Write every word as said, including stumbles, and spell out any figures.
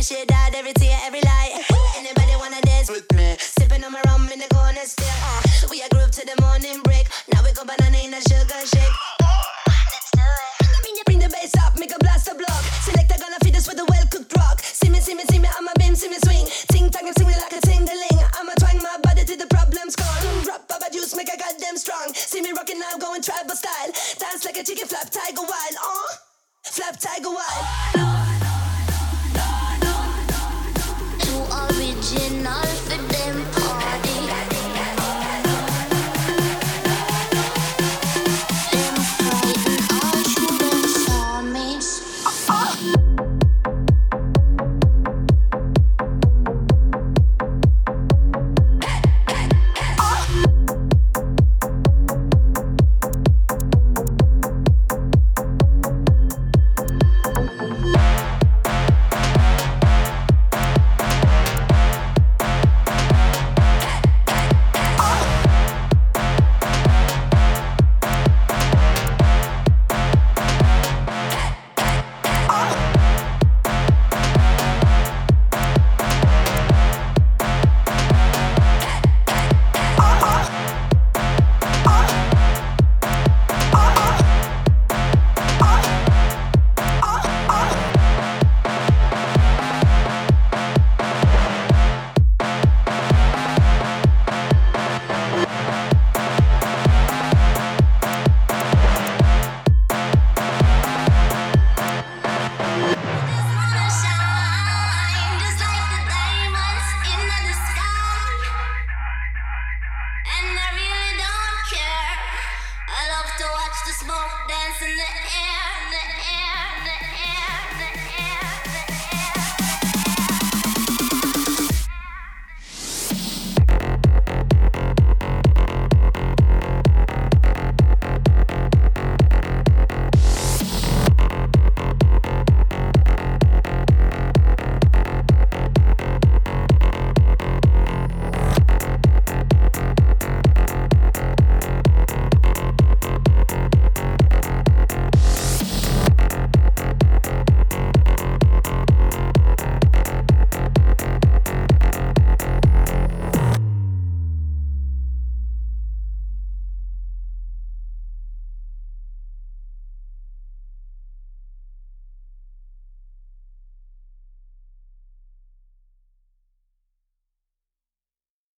shit out, every tear, every lie. Anybody wanna dance with me? Sipping on my rum in the corner still. Uh, so we a groove to the morning break. Now we go banana in a sugar shake. Let's do it. Bring the, bring the bass up, make a blast a block. Selector gonna feed us with a well-cooked rock. See me, see me, see me, I'm a beam, see me swing. Ting tang and sing me like a tingling. I'ma twang my body till the problem's gone. Drop up a juice, make a goddamn strong. See me rocking now, going tribal style. Dance like a chicken, flap tiger wild. Uh, flap tiger wild.